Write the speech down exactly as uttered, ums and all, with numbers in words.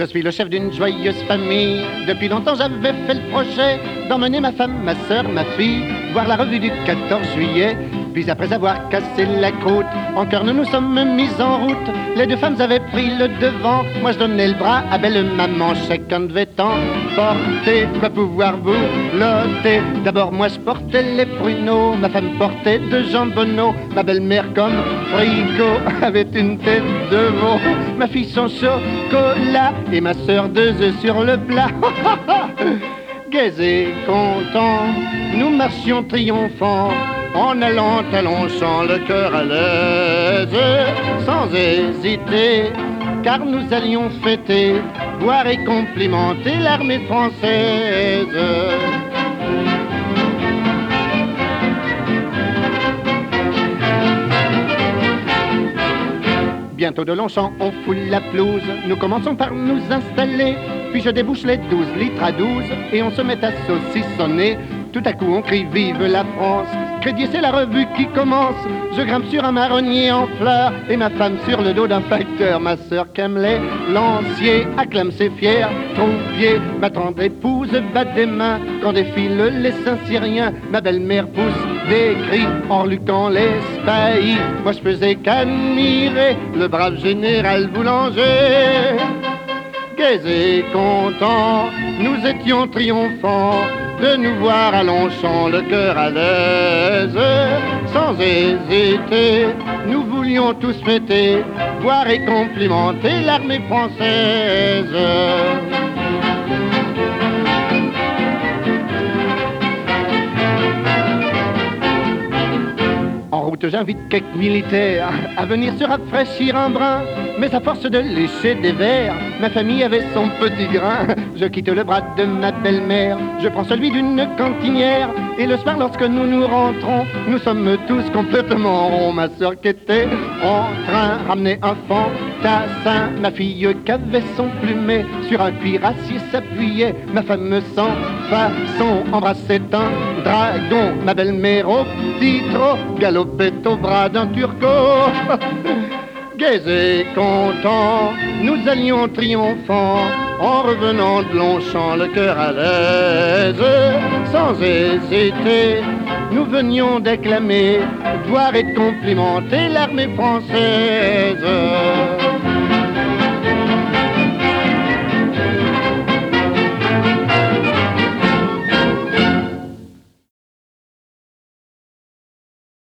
Je suis le chef d'une joyeuse famille. Depuis longtemps j'avais fait le projet d'emmener ma femme, ma sœur, ma fille voir la revue du quatorze juillet. Puis après avoir cassé la croûte, en cœur nous nous sommes mis en route. Les deux femmes avaient pris le devant, moi je donnais le bras à belle maman. Chacun devait emporter quoi pouvoir vous loter. D'abord moi je portais les pruneaux, ma femme portait deux jambonneaux. Ma belle-mère comme frigo avait une tête de veau. Ma fille son chocolat et ma sœur deux œufs sur le plat. Gais et contents, nous marchions triomphants, en allant à Longchamp, le cœur à l'aise, sans hésiter, car nous allions fêter, voir et complimenter l'armée française. Bientôt de Longchamp, on foule la pelouse, nous commençons par nous installer, puis je débouche les douze litres à douze, et on se met à saucissonner. Tout à coup on crie vive la France, Crédit c'est la revue qui commence. Je grimpe sur un marronnier en fleurs, et ma femme sur le dos d'un facteur. Ma sœur Camelot, lancier, acclame ses fiers trompiers. Ma tendre épouse bat des mains quand défilent les saints syriens. Ma belle-mère pousse des cris en luquant les spahis. Moi je faisais qu'admirer le brave général Boulanger. Gais et contents, nous étions triomphants de nous voir à Longchamp, le cœur à l'aise. Sans hésiter, nous voulions tous fêter, voir et complimenter l'armée française. En route, j'invite quelques militaires à venir se rafraîchir un brin. Mais à force de lécher des verres, ma famille avait son petit grain. Je quitte le bras de ma belle-mère, je prends celui d'une cantinière. Et le soir, lorsque nous nous rentrons, nous sommes tous complètement ronds. Ma sœur qui était en train ramenait un fantassin. Ma fille qu'avait son plumet sur un cuirassier s'appuyait. Ma femme sans façon embrassait un dragon. Ma belle-mère au petit trot galopait au bras d'un turco. Gais et contents, nous allions triomphants, en revenant de Longchamp, le cœur à l'aise. Sans hésiter, nous venions d'acclamer, voir et de complimenter l'armée française.